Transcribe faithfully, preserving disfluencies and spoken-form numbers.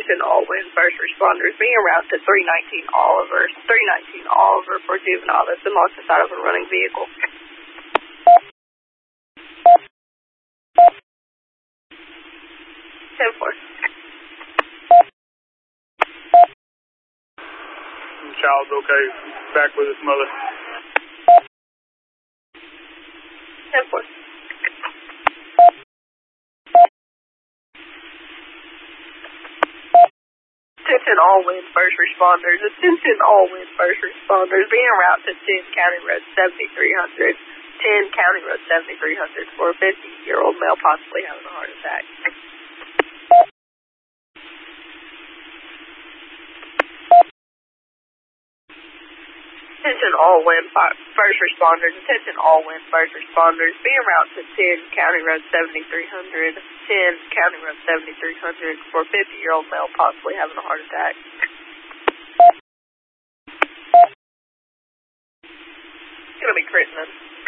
Attention all wind first responders. Being en route to three nineteen Oliver. three nineteen Oliver for juvenile that's been lost inside of a running vehicle. ten four. Child's okay. Back with his mother. ten four. Attention all wind first responders. Attention all wind first responders. Being en route to ten County Road seventy-three hundred. ten County Road seventy-three hundred for a fifty-year-old male possibly having a heart attack. Attention all wind first responders. Attention all wind first responders. Be en route to ten County Road seventy-three hundred. ten County Road seventy-three hundred for a fifty-year-old male possibly having a heart attack. It's going to be Crittenden.